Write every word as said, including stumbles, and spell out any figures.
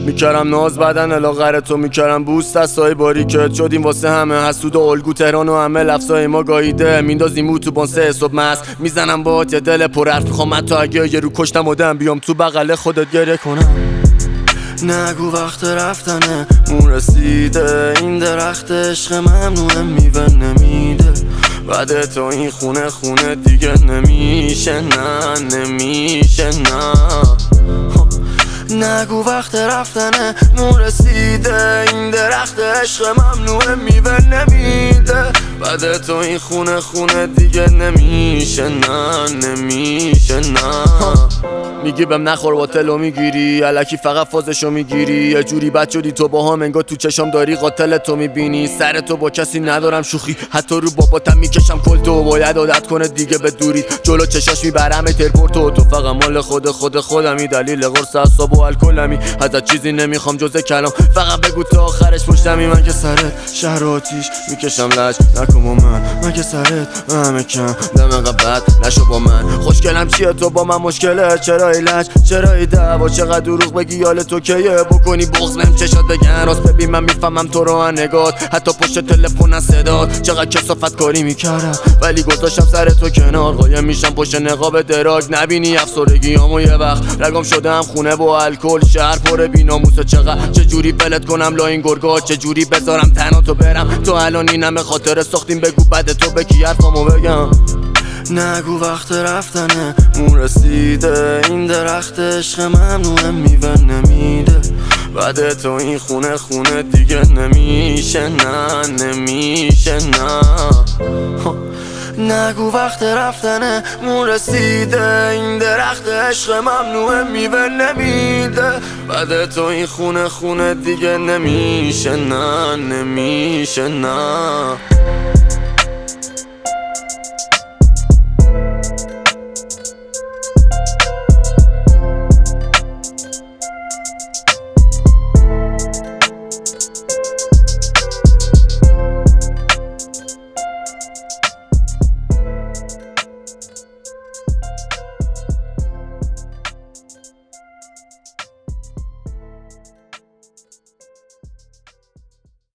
میکرم ناز بدن الاغر تو میکرم بوست دستای باریکت شدیم واسه همه حسود و الگو تهران و همه لفظای ما گاییده میندازیم او تو بانسه صبح مست میزنم باهات یه دل پر حرف میخوام حتی اگه یه رو کشتم آدم بیام تو بغل خودت گریه کنم. نگو وقت رفتنه مون رسیده این درخت عشق ممنوعه میوه نمیده بعد تو این خونه خونه دیگه نمیشه نه نمیشه نه. نگو وقت رفتنه مون رسیده این درخت عشق ممنوعه میوه نمیده بعد تو این خونه خونه دیگه نمیشه نه نمیشه نه. میگی بهم نخور باطلو میگیری الکی فقط فازشو میگیری یه جوری بد شدی تو با هم انگار تو چشام داری قاتل تو میبینی سر تو با کسی ندارم شوخی حتی رو باباتم میکشم کل تو باید عادت کنه دیگه به دوری جلو چشاش میبرم ترپورتو تو فقط مال خود خود خودمی دلیل قرص اعصاب و الکلمی ازت چیزی نمیخوام جز کلام فقط بگو تا آخرش پشتمی من که سرت شهر آتیش میکشم لج نکن با من من که سرت همه کم دم قبط نشو با من خوشگلم چیه تو با من مشکله چرا لج چرا ای دعوا چقدر دروغ بگی یال تو کیه بکنی بغض بهم چشات بگن راست ببین من میفهمم تو رو نگات حتی پشت تلفن صدات چقدر کثافت کاری میکردم ولی گذاشتم سر تو کنار قایم میشم پشت نقاب دراگ نبینی افسردگیامو یه وقت رگام شدم خونه با الکل شهر پر بی‌ناموسه چقدر چه جوری ولت کنم لا این گرگا چه جوری بذارم تنها تو برم تو الان اینم خاطر ساختیم بگو بعد تو به کی حرفامو بگم. نگو وقت رفتنه مون رسیده این درخت عشق ممنوعه میوه نمیده بعد تو این خونه خونه دیگه نمیشه نه نمیشه نه. نگو وقت رفتنه مون رسیده این درخت عشق ممنوعه میوه نمیده بعد تو این خونه خونه دیگه نمیشه نه نمیشه نه.